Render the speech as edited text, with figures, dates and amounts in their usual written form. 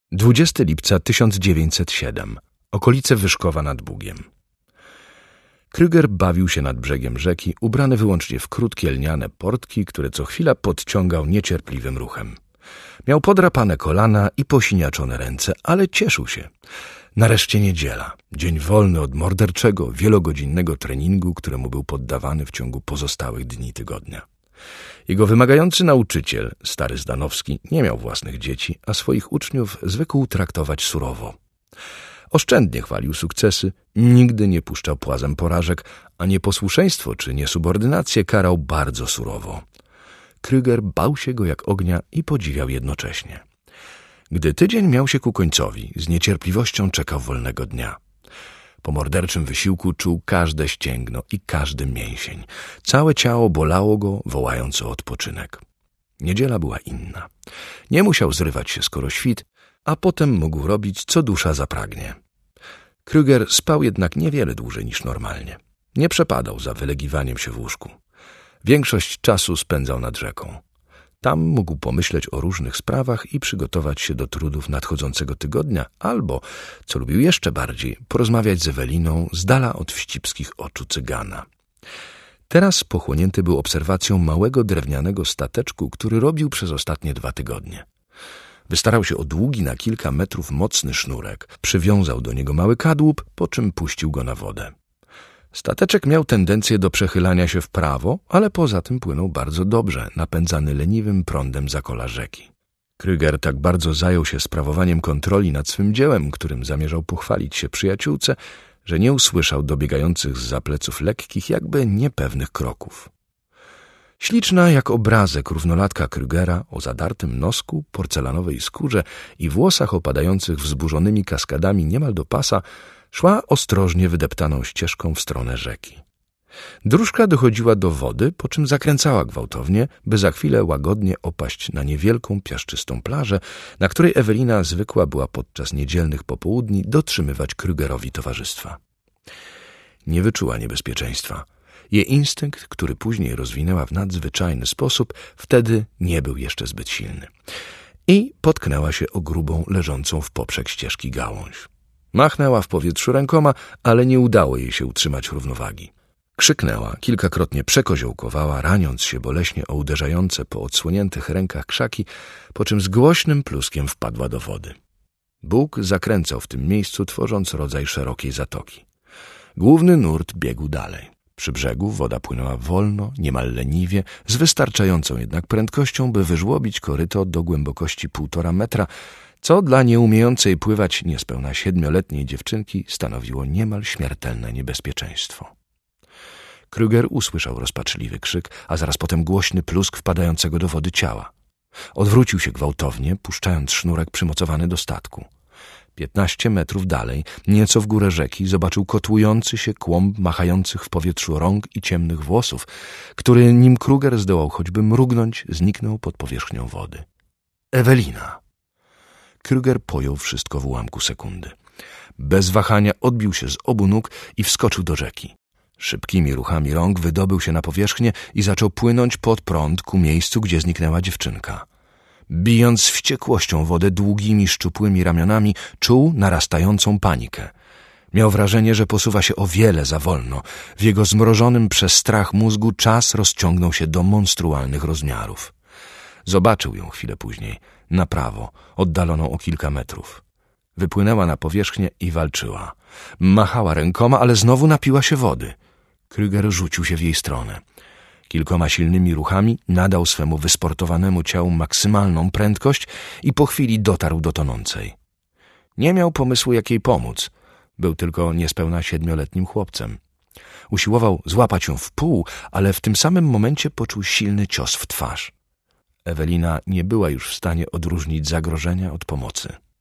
20 lipca 1907. Okolice Wyszkowa nad Bugiem. Krüger bawił się nad brzegiem rzeki, ubrany wyłącznie w krótkie lniane portki, które co chwila podciągał niecierpliwym ruchem. Miał podrapane kolana i posiniaczone ręce, ale cieszył się. Nareszcie niedziela, dzień wolny od morderczego, wielogodzinnego treningu, któremu był poddawany w ciągu pozostałych dni tygodnia. Jego wymagający nauczyciel, stary Zdanowski, nie miał własnych dzieci, a swoich uczniów zwykł traktować surowo. Oszczędnie chwalił sukcesy, nigdy nie puszczał płazem porażek, a nieposłuszeństwo czy niesubordynację karał bardzo surowo. Krüger bał się go jak ognia i podziwiał jednocześnie. Gdy tydzień miał się ku końcowi, z niecierpliwością czekał wolnego dnia. Po morderczym wysiłku czuł każde ścięgno i każdy mięsień. Całe ciało bolało go, wołając o odpoczynek. Niedziela była inna. Nie musiał zrywać się skoro świt, a potem mógł robić, co dusza zapragnie. Krüger spał jednak niewiele dłużej niż normalnie. Nie przepadał za wylegiwaniem się w łóżku. Większość czasu spędzał nad rzeką. Tam mógł pomyśleć o różnych sprawach i przygotować się do trudów nadchodzącego tygodnia, albo, co lubił jeszcze bardziej, porozmawiać z Eweliną z dala od wścibskich oczu cygana. Teraz pochłonięty był obserwacją małego drewnianego stateczku, który robił przez ostatnie 2 tygodnie. Wystarał się o długi na kilka metrów mocny sznurek, przywiązał do niego mały kadłub, po czym puścił go na wodę. Stateczek miał tendencję do przechylania się w prawo, ale poza tym płynął bardzo dobrze, napędzany leniwym prądem zakola rzeki. Krüger tak bardzo zajął się sprawowaniem kontroli nad swym dziełem, którym zamierzał pochwalić się przyjaciółce, że nie usłyszał dobiegających zza pleców lekkich, jakby niepewnych kroków. Śliczna jak obrazek równolatka Krügera o zadartym nosku, porcelanowej skórze i włosach opadających wzburzonymi kaskadami niemal do pasa, szła ostrożnie wydeptaną ścieżką w stronę rzeki. Dróżka dochodziła do wody, po czym zakręcała gwałtownie, by za chwilę łagodnie opaść na niewielką, piaszczystą plażę, na której Ewelina zwykła była podczas niedzielnych popołudni dotrzymywać Krügerowi towarzystwa. Nie wyczuła niebezpieczeństwa. Jej instynkt, który później rozwinęła w nadzwyczajny sposób, wtedy nie był jeszcze zbyt silny. I potknęła się o grubą, leżącą w poprzek ścieżki gałąź. Machnęła w powietrzu rękoma, ale nie udało jej się utrzymać równowagi. Krzyknęła, kilkakrotnie przekoziołkowała, raniąc się boleśnie o uderzające po odsłoniętych rękach krzaki, po czym z głośnym pluskiem wpadła do wody. Bóg zakręcał w tym miejscu, tworząc rodzaj szerokiej zatoki. Główny nurt biegł dalej. Przy brzegu woda płynęła wolno, niemal leniwie, z wystarczającą jednak prędkością, by wyżłobić koryto do głębokości 1,5 metra, co dla nieumiejącej pływać niespełna 7-letniej dziewczynki stanowiło niemal śmiertelne niebezpieczeństwo. Krüger usłyszał rozpaczliwy krzyk, a zaraz potem głośny plusk wpadającego do wody ciała. Odwrócił się gwałtownie, puszczając sznurek przymocowany do statku. 15 metrów dalej, nieco w górę rzeki, zobaczył kotłujący się kłąb machających w powietrzu rąk i ciemnych włosów, który, nim Krüger zdołał choćby mrugnąć, zniknął pod powierzchnią wody. Ewelina! Krüger pojął wszystko w ułamku sekundy. Bez wahania odbił się z obu nóg i wskoczył do rzeki. Szybkimi ruchami rąk wydobył się na powierzchnię i zaczął płynąć pod prąd ku miejscu, gdzie zniknęła dziewczynka. Bijąc z wściekłością wodę długimi, szczupłymi ramionami, czuł narastającą panikę. Miał wrażenie, że posuwa się o wiele za wolno. W jego zmrożonym przez strach mózgu czas rozciągnął się do monstrualnych rozmiarów. Zobaczył ją chwilę później, na prawo, oddaloną o kilka metrów. Wypłynęła na powierzchnię i walczyła. Machała rękoma, ale znowu napiła się wody. Krüger rzucił się w jej stronę. Kilkoma silnymi ruchami nadał swemu wysportowanemu ciału maksymalną prędkość i po chwili dotarł do tonącej. Nie miał pomysłu, jak jej pomóc. Był tylko niespełna 7-letnim chłopcem. Usiłował złapać ją w pół, ale w tym samym momencie poczuł silny cios w twarz. Ewelina nie była już w stanie odróżnić zagrożenia od pomocy.